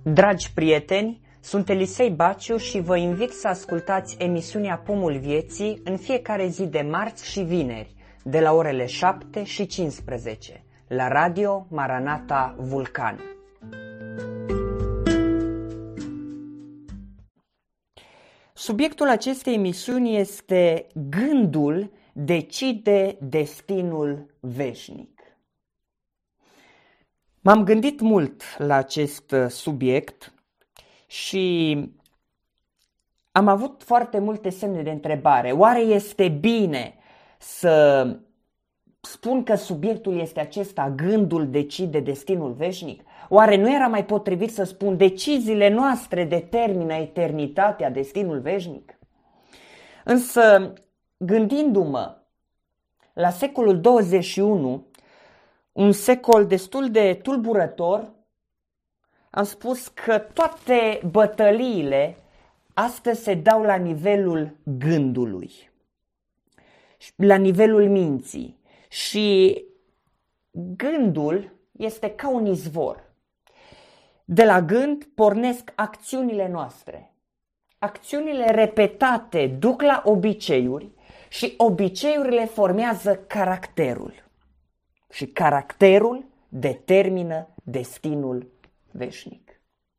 Dragi prieteni, sunt Elisei Baciu și vă invit să ascultați emisiunea Pomul Vieții în fiecare zi de marți și vineri, de la orele 7 și 15, la Radio Maranata Vulcan. Subiectul acestei emisiuni este gândul decide destinul veșnic. M-am gândit mult la acest subiect și am avut foarte multe semne de întrebare. Oare este bine să spun că subiectul este acesta, gândul decide destinul veșnic? Oare nu era mai potrivit să spun deciziile noastre determină eternitatea, destinul veșnic? Însă, gândindu-mă la secolul 21, un secol destul de tulburător, am spus că toate bătăliile astăzi se dau la nivelul gândului, la nivelul minții. Și gândul este ca un izvor. De la gând pornesc acțiunile noastre. Acțiunile repetate duc la obiceiuri și obiceiurile formează caracterul. Și caracterul determină destinul veșnic.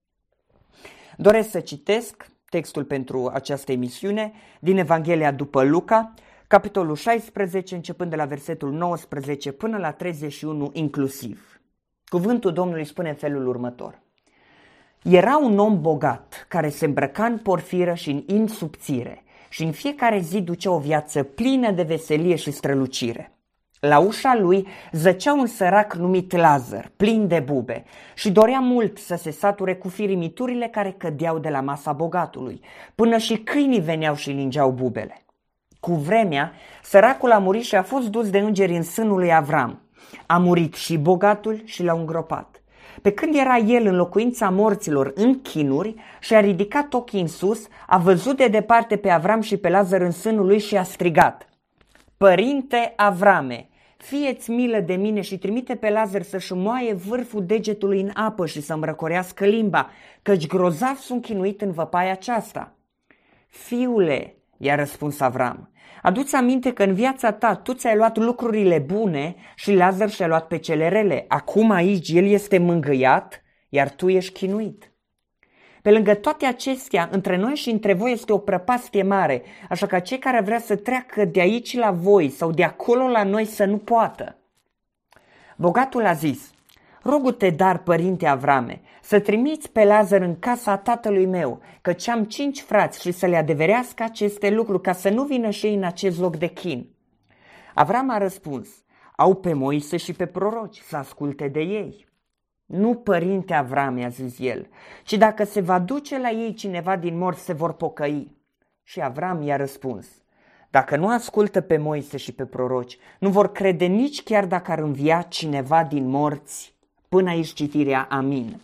Doresc să citesc textul pentru această emisiune din Evanghelia după Luca, capitolul 16, începând de la versetul 19 până la 31 inclusiv. Cuvântul Domnului spune în felul următor. Era un om bogat care se îmbrăca în porfiră și în in subțire și în fiecare zi ducea o viață plină de veselie și strălucire. La ușa lui zăcea un sărac numit Lazar, plin de bube, și dorea mult să se sature cu firimiturile care cădeau de la masa bogatului, până și câinii veneau și lingeau bubele. Cu vremea, săracul a murit și a fost dus de îngeri în sânul lui Avram. A murit și bogatul și l-au îngropat. Pe când era el în locuința morților în chinuri și-a ridicat ochii în sus, a văzut de departe pe Avram și pe Lazar în sânul lui și a strigat: Părinte Avrame, fie-ți milă de mine și trimite pe Lazar să-și moaie vârful degetului în apă și să-mi răcorească limba, căci grozav sunt chinuit în văpaia aceasta. Fiule, i-a răspuns Avram, adu-ți aminte că în viața ta tu ți-ai luat lucrurile bune și Lazar și-a luat pe cele rele. Acum aici el este mângâiat, iar tu ești chinuit. Pe lângă toate acestea, între noi și între voi este o prăpastie mare, așa că cei care vrea să treacă de aici la voi sau de acolo la noi să nu poată. Bogatul a zis: Rogu-te, dar, părinte Avrame, să trimiți pe Lazar în casa tatălui meu, căci am 5 frați și să le adeverească aceste lucruri, ca să nu vină și ei în acest loc de chin. Avram a răspuns: Au pe Moise și pe proroci, să asculte de ei. Nu, părinte Avrame, a zis el, ci dacă se va duce la ei cineva din morți, se vor pocăi. Și Avram i-a răspuns: Dacă nu ascultă pe Moise și pe proroci, nu vor crede nici chiar dacă ar învia cineva din morți. Până aici citirea, amin.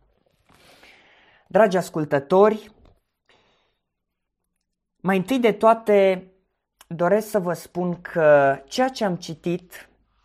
Dragi ascultători, mai întâi de toate doresc să vă spun că ceea ce am citit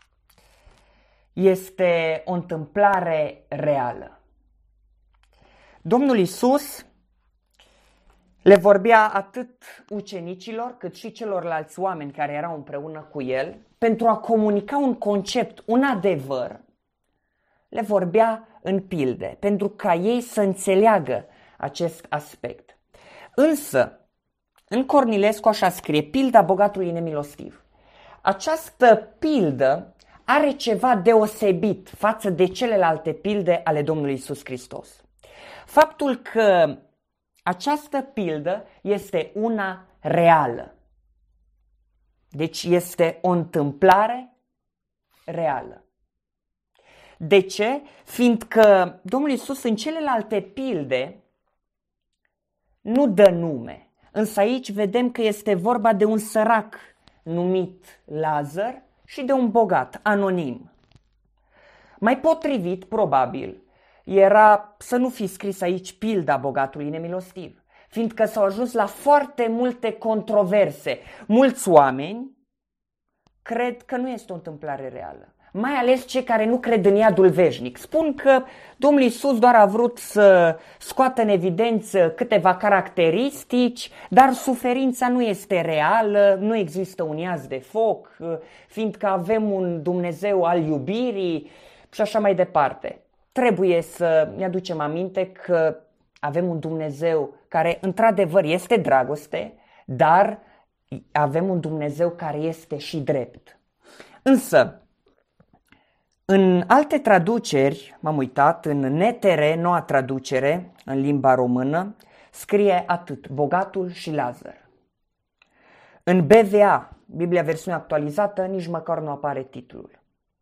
este o întâmplare reală. Domnul Iisus le vorbea atât ucenicilor cât și celorlalți oameni care erau împreună cu el pentru a comunica un concept, un adevăr. Le vorbea în pilde pentru ca ei să înțeleagă acest aspect. Însă, în Cornilescu așa scrie, pilda bogatului nemilostiv. Această pildă are ceva deosebit față de celelalte pilde ale Domnului Iisus Hristos. Faptul că această pildă este una reală. Deci este o întâmplare reală. De ce? Fiindcă Domnul Iisus în celelalte pilde nu dă nume. Însă aici vedem că este vorba de un sărac numit Lazar și de un bogat, anonim. Mai potrivit, probabil, era să nu fi scris aici pilda bogatului nemilostiv, fiindcă s-au ajuns la foarte multe controverse. Mulți oameni cred că nu este o întâmplare reală. mai ales cei care nu cred în iadul veșnic. Spun că Domnul Iisus doar a vrut să scoată în evidență câteva caracteristici, dar suferința nu este reală, nu există un iaz de foc, fiindcă avem un Dumnezeu al iubirii și așa mai departe. Trebuie să ne aducem aminte că avem un Dumnezeu care într-adevăr este dragoste, dar avem un Dumnezeu care este și drept. Însă, în alte traduceri, m-am uitat, în NTR, noua traducere, în limba română, scrie atât, bogatul și Lazar. În BVA, Biblia versiune actualizată, nici măcar nu apare titlul.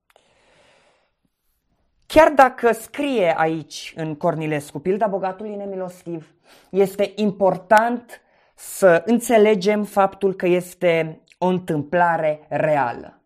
Chiar dacă scrie aici în Cornilescu, pilda bogatului nemilostiv, este important să înțelegem faptul că este o întâmplare reală.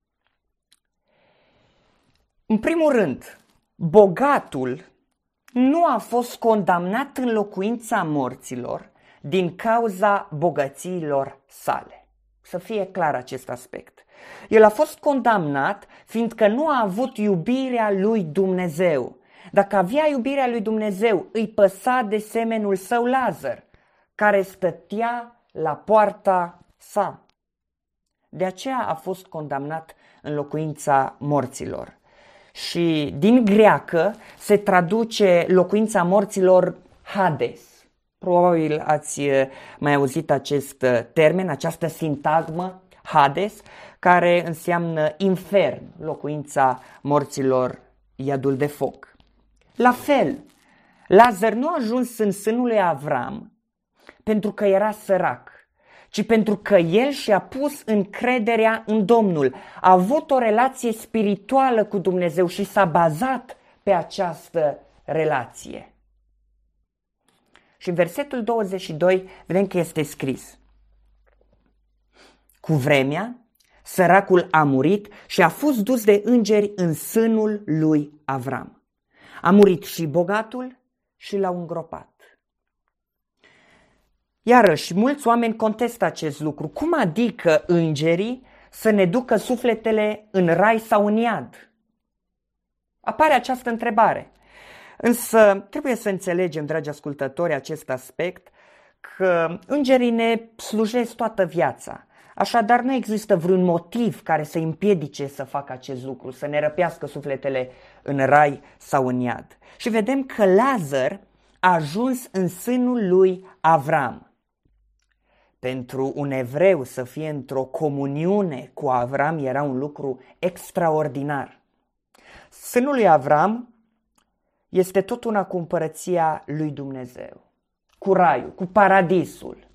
În primul rând, bogatul nu a fost condamnat în locuința morților din cauza bogățiilor sale. Să fie clar acest aspect. El a fost condamnat fiindcă nu a avut iubirea lui Dumnezeu. Dacă avea iubirea lui Dumnezeu, îi păsa de semenul său Lazar, care stătea la poarta sa. De aceea a fost condamnat în locuința morților. Și din greacă se traduce locuința morților Hades. Probabil ați mai auzit acest termen, această sintagmă Hades, care înseamnă infern, locuința morților, iadul de foc. La fel, Lazar nu a ajuns în sânul lui Avram pentru că era sărac, ci pentru că el și-a pus încrederea în Domnul, a avut o relație spirituală cu Dumnezeu și s-a bazat pe această relație. Și în versetul 22 vedem că este scris: cu vremea, săracul a murit și a fost dus de îngeri în sânul lui Avram. A murit și bogatul și l-au îngropat. Iarăși, mulți oameni contestă acest lucru. Cum adică îngerii să ne ducă sufletele în rai sau în iad? Apare această întrebare. Însă trebuie să înțelegem, dragi ascultători, acest aspect, că îngerii ne slujesc toată viața. Așadar, nu există vreun motiv care să împiedice să facă acest lucru, să ne răpească sufletele în rai sau în iad. Și vedem că Lazar a ajuns în sânul lui Avram. Pentru un evreu să fie într-o comuniune cu Avram era un lucru extraordinar. Sânul lui Avram este tot una cu împărăția lui Dumnezeu, cu raiul, cu paradisul.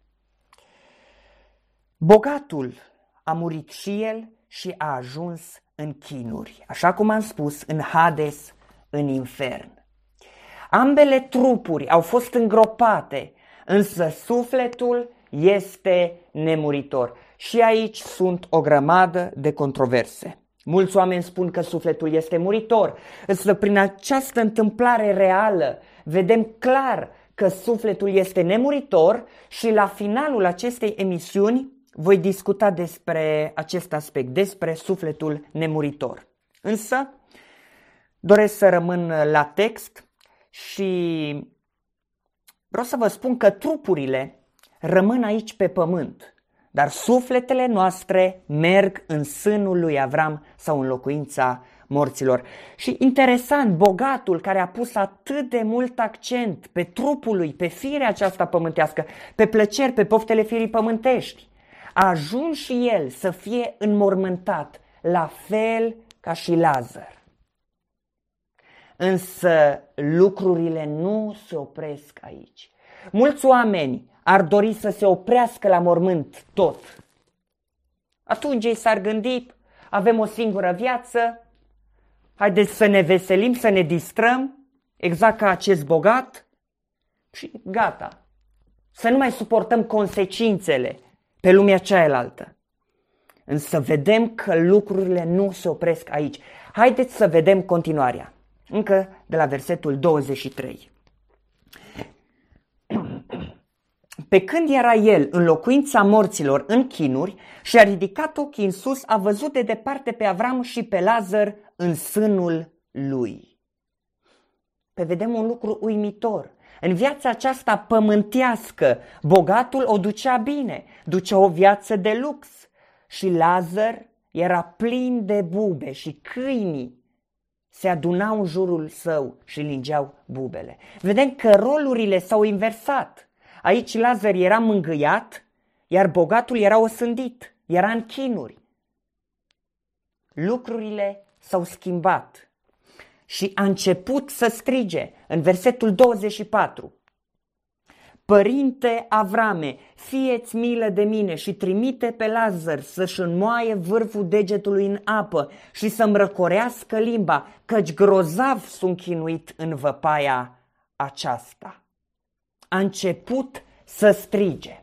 Bogatul a murit și el și a ajuns în chinuri, așa cum am spus, în Hades, în infern. Ambele trupuri au fost îngropate, însă sufletul este nemuritor. Și aici sunt o grămadă de controverse. Mulți oameni spun că sufletul este muritor, însă prin această întâmplare reală vedem clar că sufletul este nemuritor și la finalul acestei emisiuni voi discuta despre acest aspect, despre sufletul nemuritor. Însă doresc să rămân la text și vreau să vă spun că trupurile rămân aici pe pământ, dar sufletele noastre merg în sânul lui Avram sau în locuința morților. Și interesant, bogatul care a pus atât de mult accent pe trupul lui, pe firea aceasta pământească, pe plăceri, pe poftele firii pământești, a ajuns și el să fie înmormântat, la fel ca și Lazar. Însă lucrurile nu se opresc aici. Mulți oameni ar dori să se oprească la mormânt tot. Atunci ei s-ar gândi, avem o singură viață, haideți să ne veselim, să ne distrăm, exact ca acest bogat și gata. Să nu mai suportăm consecințele pe lumea cealaltă. Însă vedem că lucrurile nu se opresc aici. Haideți să vedem continuarea. Încă de la versetul 23. Pe când era el în locuința morților în chinuri și-a ridicat ochii în sus, a văzut de departe pe Avram și pe Lazar în sânul lui. Pe vedem un lucru uimitor. În viața aceasta pământească, bogatul o ducea bine, ducea o viață de lux și Lazar era plin de bube și câinii se adunau în jurul său și lingeau bubele. Vedem că rolurile s-au inversat. Aici Lazar era mângâiat, iar bogatul era osândit, era în chinuri. Lucrurile s-au schimbat și a început să strige în versetul 24. Părinte Avrame, fie-ți milă de mine și trimite pe Lazar să-și înmoaie vârful degetului în apă și să-mi răcorească limba, căci grozav sunt chinuit în văpaia aceasta. A început să strige.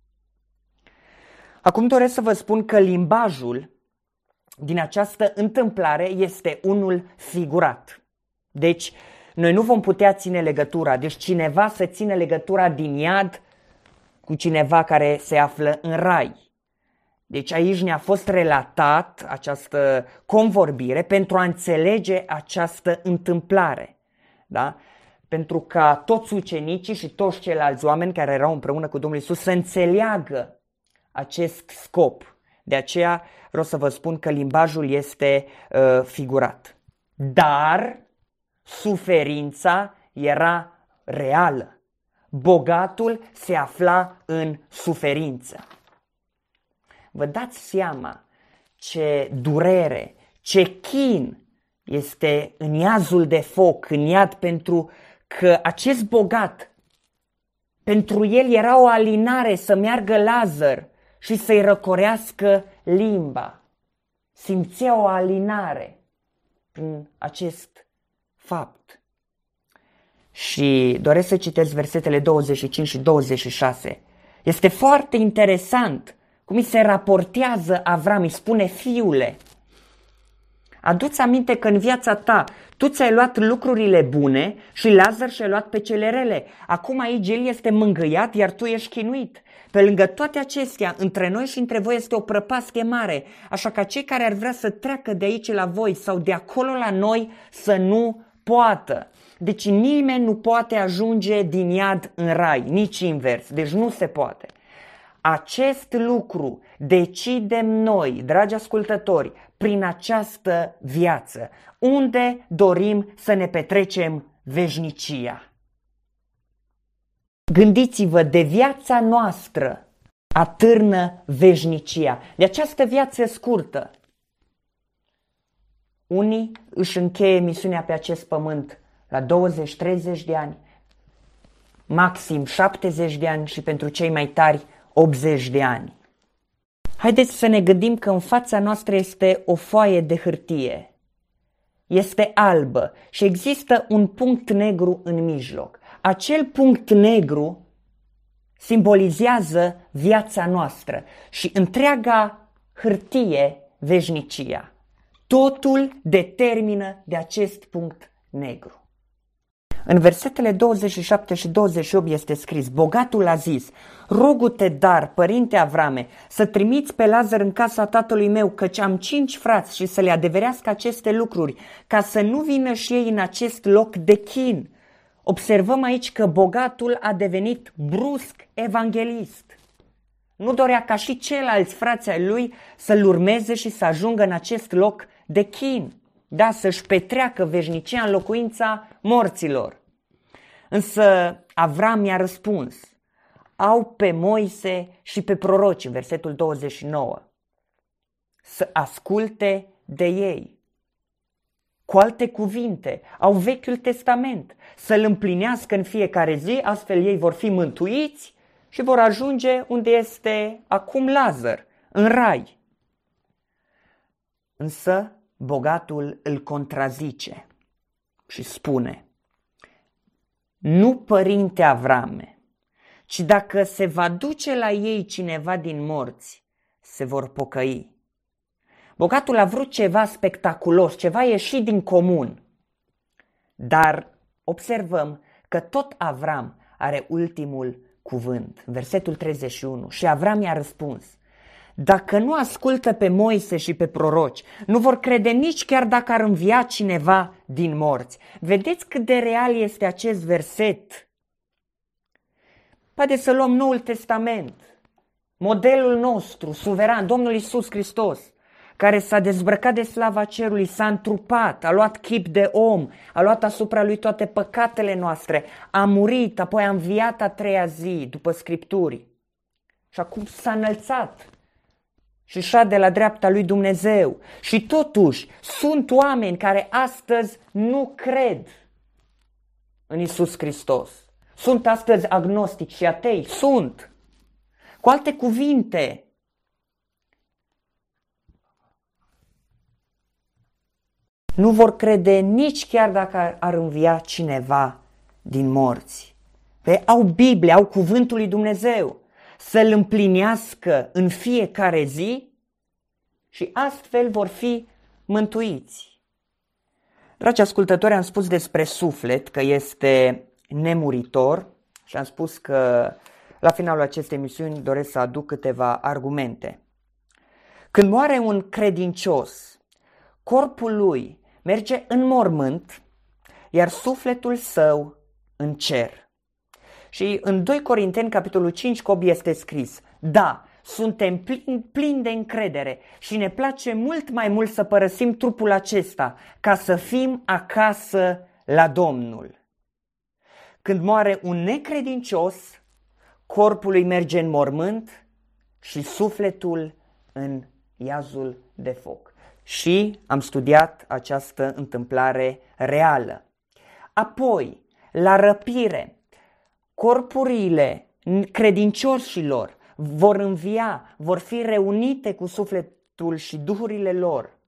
Acum doresc să vă spun că limbajul din această întâmplare este unul figurat. Deci, noi nu vom putea ține legătura. Deci cineva să ține legătura din iad cu cineva care se află în rai. Deci aici ne-a fost relatat această convorbire pentru a înțelege această întâmplare. Da? Pentru ca toți ucenicii și toți ceilalți oameni care erau împreună cu Domnul Iisus să înțeleagă acest scop. De aceea vreau să vă spun că limbajul este figurat. Dar suferința era reală. Bogatul se afla în suferință. Vă dați seama ce durere, ce chin este în iazul de foc, în iad, pentru că acest bogat, pentru el era o alinare să meargă Lazar și să-i răcorească limba. Simțea o alinare prin acest fapt. Și doresc să citesc versetele 25 și 26. Este foarte interesant cum îi se raportează Avram, îi spune: fiule, adu-ți aminte că în viața ta tu ți-ai luat lucrurile bune și Lazar și-a luat pe cele rele. Acum aici el este mângâiat, iar tu ești chinuit. Pe lângă toate acestea, între noi și între voi este o prăpastie mare, așa că cei care ar vrea să treacă de aici la voi sau de acolo la noi să nu poată. Deci nimeni nu poate ajunge din iad în rai, nici invers, deci nu se poate. Acest lucru decidem noi, dragi ascultători, prin această viață, unde dorim să ne petrecem veșnicia. Gândiți-vă, de viața noastră atârnă veșnicia, de această viață scurtă. Unii își încheie misiunea pe acest pământ la 20-30 de ani, maxim 70 de ani și pentru cei mai tari 80 de ani. Haideți să ne gândim că în fața noastră este o foaie de hârtie. Este albă și există un punct negru în mijloc. Acel punct negru simbolizează viața noastră și întreaga hârtie veșnicia. Totul determină de acest punct negru. În versetele 27 și 28 este scris: bogatul a zis: rogu-te dar, părinte Avrame, să trimiți pe Lazar în casa tatălui meu, căci am 5 frați, și să le adeverească aceste lucruri, ca să nu vină și ei în acest loc de chin. Observăm aici că bogatul a devenit brusc evanghelist. Nu dorea ca și ceilalți frați ai lui să-l urmeze și să ajungă în acest loc de chin. Da, să-și petreacă veșnicia în locuința morților. Însă Avram i-a răspuns: au pe Moise și pe proroci, în versetul 29, să asculte de ei. Cu alte cuvinte, au Vechiul Testament, să-l împlinească în fiecare zi, astfel ei vor fi mântuiți și vor ajunge unde este acum Lazar, în rai. Însă bogatul îl contrazice și spune: nu, părinte Avrame, ci dacă se va duce la ei cineva din morți, se vor pocăi. Bogatul a vrut ceva spectaculos, ceva ieșit din comun. Dar observăm că tot Avram are ultimul cuvânt, versetul 31. Și Avram i-a răspuns: dacă nu ascultă pe Moise și pe proroci, nu vor crede nici chiar dacă ar învia cineva din morți. Vedeți cât de real este acest verset? Haideți să luăm Noul Testament, modelul nostru, suveran, Domnul Iisus Hristos, care s-a dezbrăcat de slava cerului, s-a întrupat, a luat chip de om, a luat asupra lui toate păcatele noastre, a murit, apoi a înviat a treia zi, după Scripturi. Și acum s-a înălțat și șade la dreapta lui Dumnezeu. Și totuși sunt oameni care astăzi nu cred în Iisus Hristos. Sunt astăzi agnostici și atei. Sunt. Cu alte cuvinte, nu vor crede nici chiar dacă ar învia cineva din morți. Au Biblie, au cuvântul lui Dumnezeu să-l împlinească în fiecare zi și astfel vor fi mântuiți. Dragi ascultători, am spus despre suflet că este nemuritor și am spus că la finalul acestei emisiuni doresc să aduc câteva argumente. Când moare un credincios, corpul lui merge în mormânt, iar sufletul său în cer. Și în 2 Corinteni, capitolul 5, cu 8 este scris: da, suntem plini de încredere și ne place mult mai mult să părăsim trupul acesta ca să fim acasă la Domnul. Când moare un necredincios, corpul lui merge în mormânt și sufletul în iazul de foc. Și am studiat această întâmplare reală. Apoi, la răpire, corpurile credincioșilor vor învia, vor fi reunite cu sufletul și duhurile lor.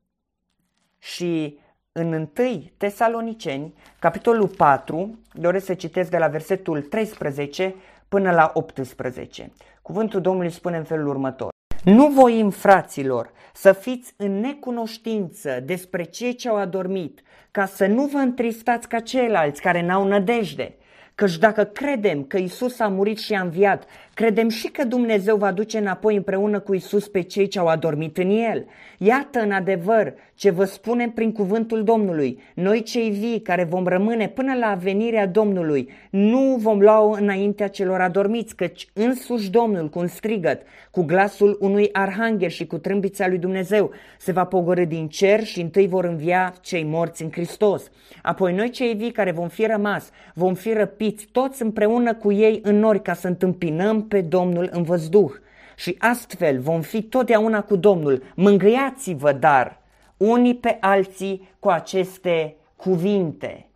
Și în 1 Tesaloniceni, capitolul 4, doresc să citesc de la versetul 13 până la 18. Cuvântul Domnului spune în felul următor: nu voim, fraților, să fiți în necunoștință despre cei ce au adormit, ca să nu vă întristați ca ceilalți care n-au nădejde. Căci dacă credem că Iisus a murit și a înviat, credem și că Dumnezeu va duce înapoi împreună cu Iisus pe cei ce au adormit în El. Iată în adevăr ce vă spunem prin cuvântul Domnului: noi cei vii care vom rămâne până la venirea Domnului nu vom lua înaintea celor adormiți, căci însuși Domnul cu un strigăt, cu glasul unui arhanghel și cu trâmbița lui Dumnezeu se va pogorî din cer și întâi vor învia cei morți în Hristos. Apoi noi cei vii care vom fi rămas, vom fi răpiți toți împreună cu ei în nori ca să întâmpinăm pe Domnul în văzduh. Și astfel vom fi totdeauna cu Domnul. Mângâiați-vă, dar, unii pe alții cu aceste cuvinte.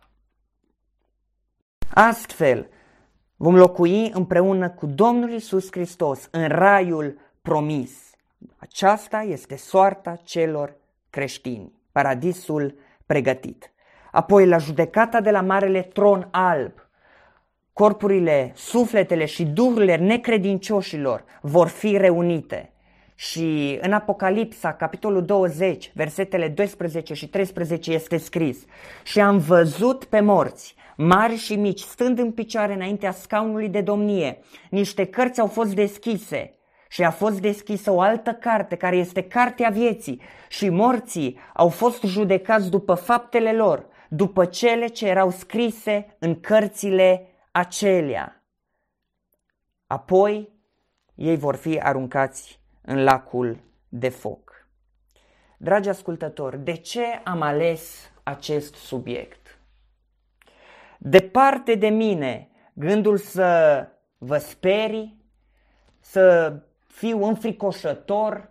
Astfel vom locui împreună cu Domnul Iisus Hristos în raiul promis. Aceasta este soarta celor creștini, paradisul pregătit. Apoi la judecata de la marele tron alb, corpurile, sufletele și duhurile necredincioșilor vor fi reunite. Și în Apocalipsa, capitolul 20, versetele 12 și 13 este scris: și am văzut pe morți, mari și mici, stând în picioare înaintea scaunului de domnie. Niște cărți au fost deschise și a fost deschisă o altă carte, care este cartea vieții, și morții au fost judecați după faptele lor, după cele ce erau scrise în cărțile acelea. Apoi ei vor fi aruncați în lacul de foc. Dragi ascultători, de ce am ales acest subiect? Departe de mine gândul să vă sperii, să fiu înfricoșător,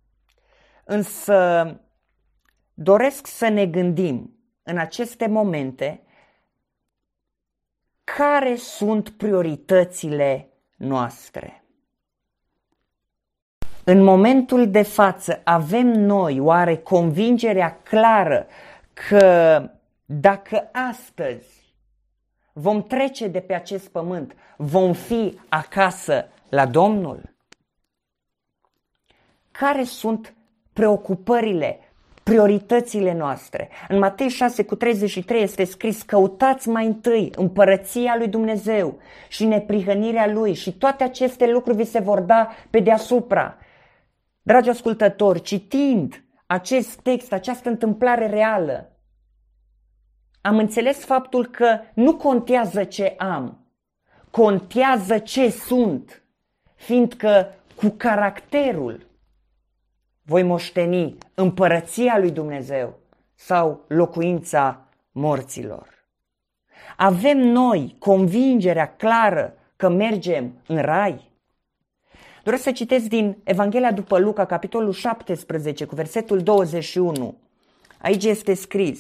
însă doresc să ne gândim în aceste momente care sunt prioritățile noastre. În momentul de față avem noi oare convingerea clară că dacă astăzi vom trece de pe acest pământ, vom fi acasă la Domnul? Care sunt preocupările, prioritățile noastre. În Matei 6:33 este scris: căutați mai întâi împărăția lui Dumnezeu și neprihănirea lui și toate aceste lucruri vi se vor da pe deasupra. Dragi ascultători, citind acest text, această întâmplare reală, am înțeles faptul că nu contează ce am, contează ce sunt, fiindcă cu caracterul voi moșteni împărăția lui Dumnezeu sau locuința morților. Avem noi convingerea clară că mergem în rai? Doresc să citesc din Evanghelia după Luca, capitolul 17, cu versetul 21. Aici este scris: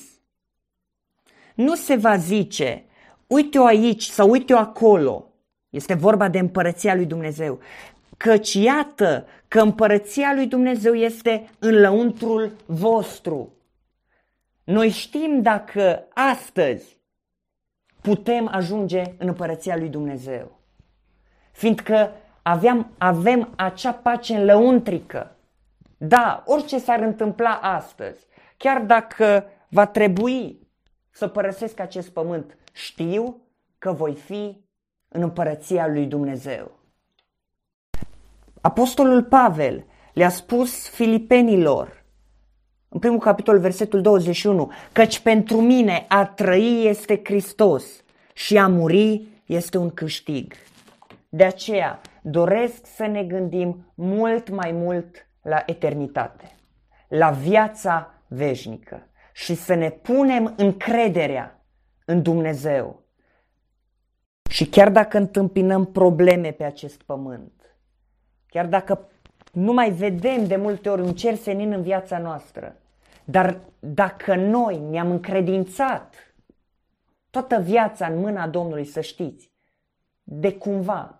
nu se va zice, uite-o aici sau uite-o acolo. Este vorba de împărăția lui Dumnezeu. Căci iată că împărăția lui Dumnezeu este în lăuntrul vostru. Noi știm dacă astăzi putem ajunge în împărăția lui Dumnezeu, fiindcă avem acea pace lăuntrică. Da, orice s-ar întâmpla astăzi, chiar dacă va trebui să părăsesc acest pământ, știu că voi fi în împărăția lui Dumnezeu. Apostolul Pavel le-a spus filipenilor, în primul capitol, versetul 21, căci pentru mine a trăi este Hristos și a muri este un câștig. De aceea doresc să ne gândim mult mai mult la eternitate, la viața veșnică și să ne punem încrederea în Dumnezeu. Și chiar dacă întâmpinăm probleme pe acest pământ, chiar dacă nu mai vedem de multe ori un cer senin în viața noastră, dar dacă noi ne-am încredințat toată viața în mâna Domnului, să știți, de cumva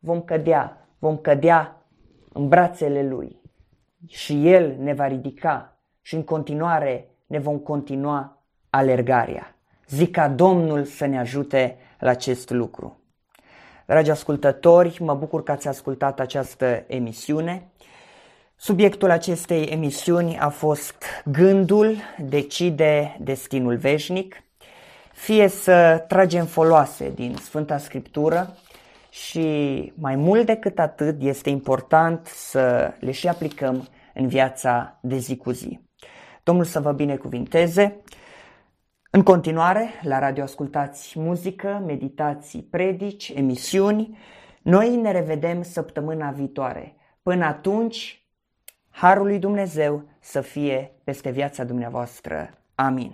vom cădea în brațele Lui și El ne va ridica și în continuare ne vom continua alergarea. Zic ca Domnul să ne ajute la acest lucru. Dragi ascultători, mă bucur că ați ascultat această emisiune. Subiectul acestei emisiuni a fost gândul decide destinul veșnic. Fie să tragem foloase din Sfânta Scriptură și mai mult decât atât este important să le și aplicăm în viața de zi cu zi. Domnul să vă binecuvinteze. În continuare, la radio ascultați muzică, meditații, predici, emisiuni. Noi ne revedem săptămâna viitoare. Până atunci, harul lui Dumnezeu să fie peste viața dumneavoastră. Amin.